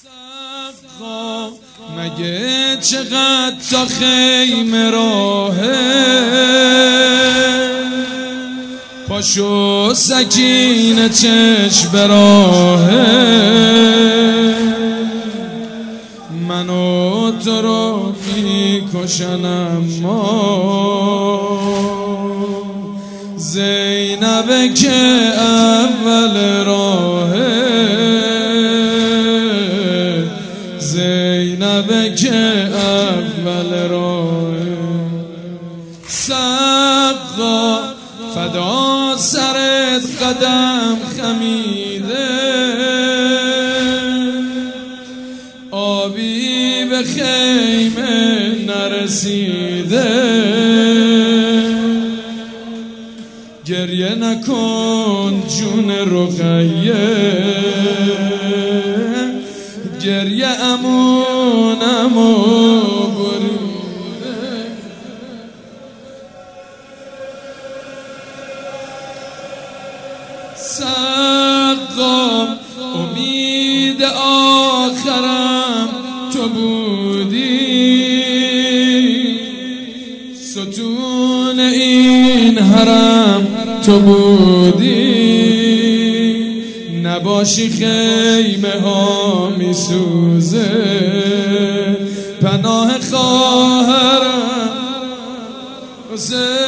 سقا مگه چقدر تا خیمه راهه، پاشو سکینه چشم به راهه، منو تو رو میکشن اما زینبه که اول راهه، زینبه که اول راهه. سقا فدا سرت قدم خمیده، آبی به خیمه نرسیده، گریه نکن جون رقیه، گریه امونمو بریده. سقا امید آخرم تو بودی، ستون این حرم تو بودی، نباشی خیمه ها میسوزه، پناه خواهرم